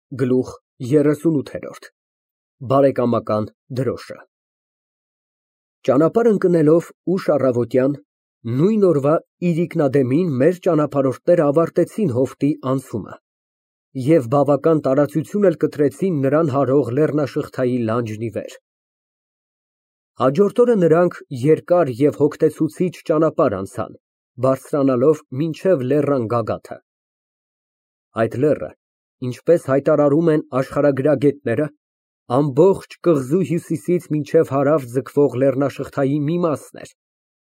Գլուխ 38 Բարեկամական դրոշը Ճանապարհ ընկնելով ուշ առավոտյան նույն օրվա իրիկնադեմին մեր ճանապարհորդները ավարտեցին հովտի անցումը և բավական տարածություն էլ կտրեցին նրան հարող լեռնաշղթայի լանջն ի վեր։ Հաջորդ օրը նրանք երկար և հոգնեցուցիչ ճանապարհ անցան, բարձրանալով մինչև լեռան գագաթը։ Այդ լեռը, ինչպես հայտարարում են աշխարհագրագետները, ամբողջ կղզու հյուսիսից մինչև հարավ ձգվող լեռնաշղթայի մի մասն էր։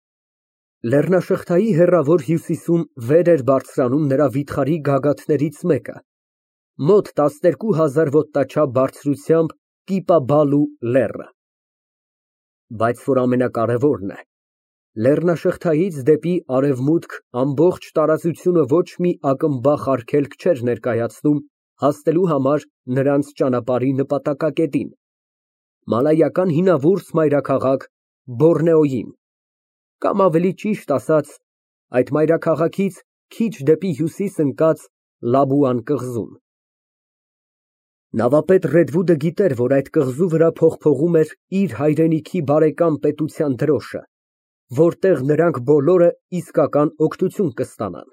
Լեռնաշղթայի հեռավոր հյուսիսում վեր էր բարձրանում նրա վիթխարի գագաթներից մեկը, մոտ 12000 ոտնաչափ բարձրությամբ Կիպաբալու լեռը։ Բայց որ ամենակարևորն է, լեռնաշղթայից դեպի արևմուտք ամբողջ տարածությունը ոչ մի ակմբախ արգելք չէր ներկայացնում հասնելու համար նրանց ճանապարհի նպատակակետին՝ մալայական հինավուրց մայրաքաղաք Բորնեոյին, կամ ավելի ճիշտ ասած, այդ մայրաքաղաքից քիչ դեպի հյուսիս ընկած Լաբուան կղզում։ Նավապետ Ռեդվուդը գիտեր, որ այդ կղզու վրա փողփողում էր իր հայրենիքի բարեկամ պետության դրոշը, որտեղ նրանք բոլորը իսկական օգնություն կստանան։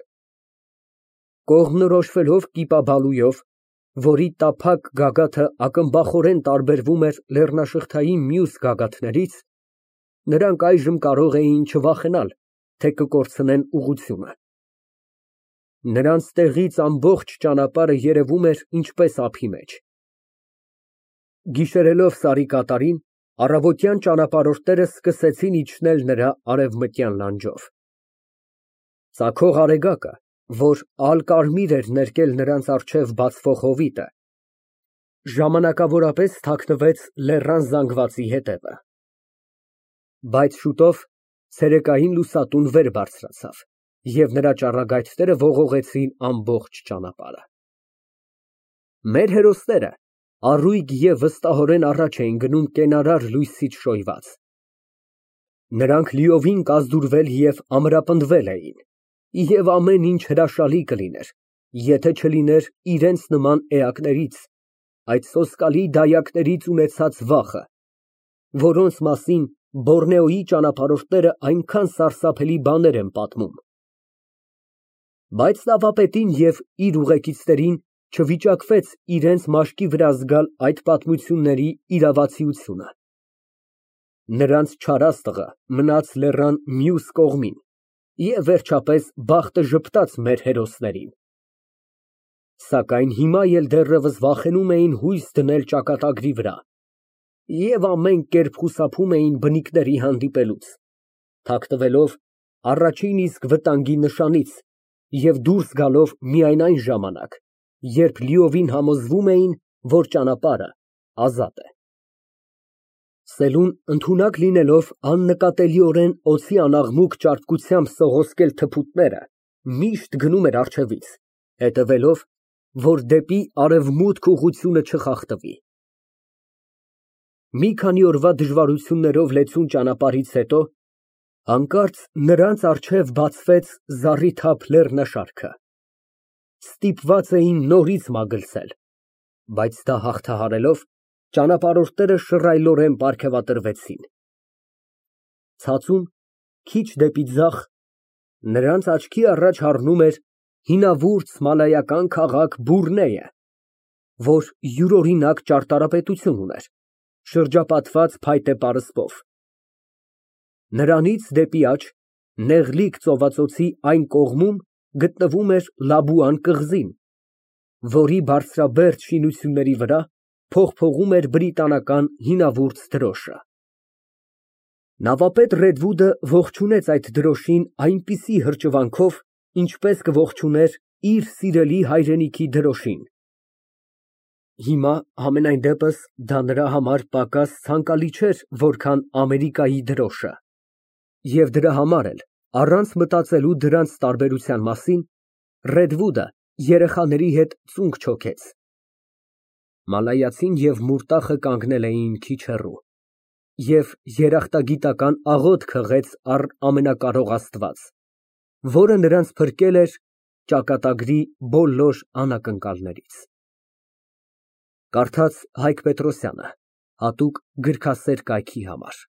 Կողմնորոշվելով Կիպաբալուով, որի տափակ գագաթը ակմբախորեն տարբերվում էր լեռնաշղթայի մյուս գագաթներից, նրանք այժմ կարող էին չվախենալ, թե կկորցնեն ուղղությունը։ Նրանց տեղից ամբողջ ճանապարհը երևում էր ինչպես ափի մեջ։ Գիշերելով Սարի կատարին, առավոտյան ճանապարհորդները սկսեցին իջնել նրա արևմտյան լանջով։ Ծագող արեգակը, որ ալկարմիր էր ներկել նրանց առջև բացվող հովիտը, ժամանակավորապես թաքնվեց լեռան զանգվածի հետևը։ Բայց շուտով ցերեկային լուսատուն վեր բարձրացավ, և նրա ճառագայթները ողողեցին ամբողջ ճանապարհը։ Մեր հերոսները առույգ և վստահորեն առաջ էին գնում կենարար լույսից շոյված։ Նրանք լիովին կազդուրվել և ամրապնդվել էին, և ամեն ինչ հրաշալի կլիներ, եթե չլիներ իրենց նման էակներից, այդ սոսկալի դայակներից ունեցած վախը, որոնց մասին Բորնեոյի ճանապարհորդները այնքան սարսափելի բաներ են պատմում։ Բայց նավապետին և իր ուղեկիցներին չվիճակվեց իրենց մաշկի վրա զգալ այդ պատմությունների իրավացիությունը։ Նրանց չարաստղը մնաց լեռան մյուս կողմին, և վերջապես բախտը ժպտաց մեր հերոսներին։ Սակայն հիմա էլ դեռևս վախենում էին հույս դնել ճակատագրի վրա և ամեն կերպ խուսափում էին բնիկների հանդիպելուց, թաքնվելով առաջին իսկ վտանգի նշանից և դուրս գալով միայն այն ժամանակ, երբ լիովին համոզվում էին, որ ճանապարհը ազատ է։ Սելուն ընդունակ լինելով աննկատելիորեն օդի անաղմուկ ճարպկությամբ սողոսկել թփուտները, միշտ գնում էր առջևից, հետևելով, որ դեպի արևմուտք ուղղությունը չխախտվի։ Մի քանի օրվա դժվարություններով լեցուն ճանապարհից հետո հանկարծ նրանց առջև բացվեց զառիթափ լեռնաշարքը։ Ստիպված էին նորից մագլցել, բայց դա հաղթահարելով, ճանապարհորդները շռայլորեն պարգևատրվեցին։ Ցածում, քիչ դեպի ձախ, նրանց աչքի առաջ հառնում էր հինավուրց մալայական քաղաք Բուրնեյը, որ յուրօրինակ ճարտարապետություն ուներ, շրջապատված փայտե պարսպով։ Նրանից դեպի աջ, նեղլիկ ծովածոցի այն կողմում գտնվում էր Լաբուան կղզին, որի բարձրաբերդ շինությունների վրա փողփողում էր բրիտանական հինավուրց դրոշը։ Նավապետ Ռեդվուդը ողջունեց այդ դրոշին այնպիսի հրճվանքով, ինչպես կողջուներ իր սիրելի հայրենիքի դրոշին։ Հիմա, համենայն դեպս, դա նրա համար պակաս ցանկալի չէր, որքան Ամերիկայի դրոշը, և դրա համար էլ, առանց մտածելու դրանց տարբերության մասին, Ռեդվուդը երեխաների հետ ծունկ չոքեց։ Մալայացին և Մուրտախը կանգնել էին քիչ հեռու, և երախտագիտական աղոթք հղեց առ Ամենակարող Աստված, որը նրանց փրկել էր ճակատագրի բոլոր անակնկալներից։ Կարդաց Հայկ Պետրոսյանը, հատուկ գրքասեր կայքի համար։